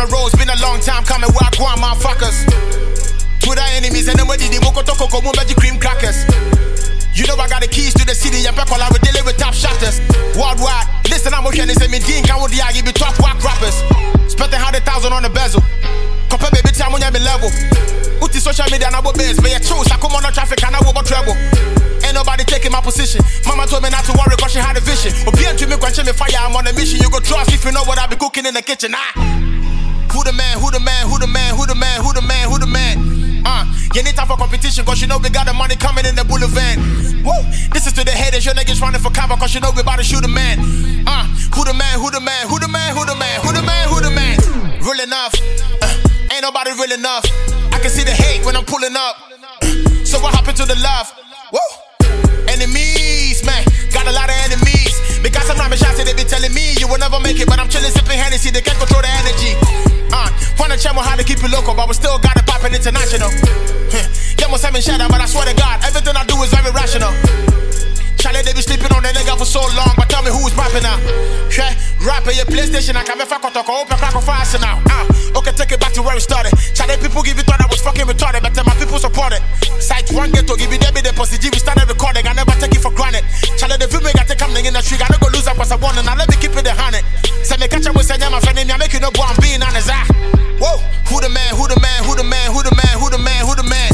the road, it's been a long time coming. Where I go on, motherfuckers. Twitter enemies and nobody did Moko Toko Komu Magic Cream Crackers. You know I got the keys to the city, and people are dealing with top shotters. Worldwide, listen, I'm okay, say me Dean can with the give me top whack rappers. Spent 100,000 on the bezel. Compare baby time on your level. Uti social media and I will base, but you choose, I come on the traffic and I will go treble. Ain't nobody taking my position. Mama told me not to worry cause she had a vision. But being to me, quenching me fire, I'm on a mission. You go trust if you know what I be cooking in the kitchen. Who the man, who the man, who the man, who the man, who the man, who the man? You need time for competition cause you know we got the money coming in the bullet van. Woo! This is to the haters, your niggas running for cover cause you know we about to shoot a man. Who the man, who the man, who the man, who the man, who the man, who the man? Real enough, ain't nobody real enough. I can see the hate when I'm pulling up. So what happened to the love? Woo! Enemies, man, got a lot of enemies. Because I'm not shots, they be telling me you will never make it, but I'm chilling, sipping Hennessy, they can't control the energy. Wanna check how to keep it local, but we still got it poppin' international. Yeah, most I'm in shadow, but I swear to God, everything I do is very rational. Charlie, they be sleeping on the nigga for so long, but tell me who's rapping now. Yeah, rapping your PlayStation, I can't be fuck talk, open crack of fast now. Okay, take it back to where we started. Charlie, people give it thought I was fucking retarded, but tell my people support it. Site one ghetto, give it the positive, we started recording, I never take it for granted. Charlie, the film got to come in the street, I don't go lose up as I want, and I let me keep it the 100. Say me catch up with my friend, I'm making no boy, I'm being honest. Whoa, who the man, who the man, who the man, who the man, who the man, who the man?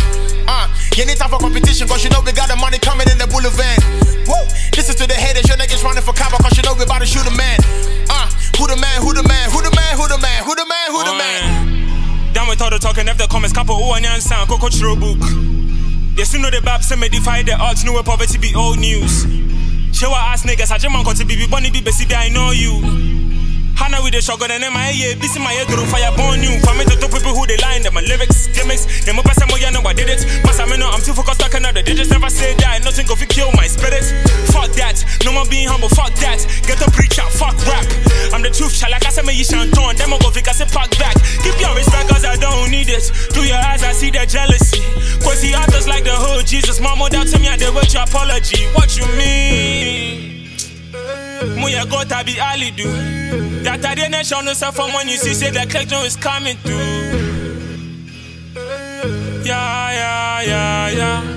You need time for competition cause you know we got the money coming in the bullet van. Whoa, this is to the haters, your niggas running for cover cause you know we about to shoot a man. Who the man, who the man, who the man, who the man, who the man, who the man? Down with all the talking, if the comments couple who on your sound, Coco True Book. They still know the bab say me defy the odds, know poverty be old news. Show ass niggas, I just want to be bunny be baby, I know you. Hana with the shotgun and my ear, busy my head through fire born you. For me to two people who they line, them my lyrics, gimmicks. Them up as you know I did it. Mas I know I'm too focused on the digits. Never say that, nothing go fi kill my spirit. Fuck that, no more being humble, fuck that. Get a preacher, fuck rap. I'm the truth, shall like I say me you shanton. Them go fi I say fuck back. Keep your respect cause I don't need it. Through your eyes I see the jealousy. Cause the others like the whole Jesus. Mama down to me and they want your apology. What you mean? Muya go to be Ali do. That I didn't show no self from when you see say the collection is coming through. Yeah, yeah, yeah, yeah.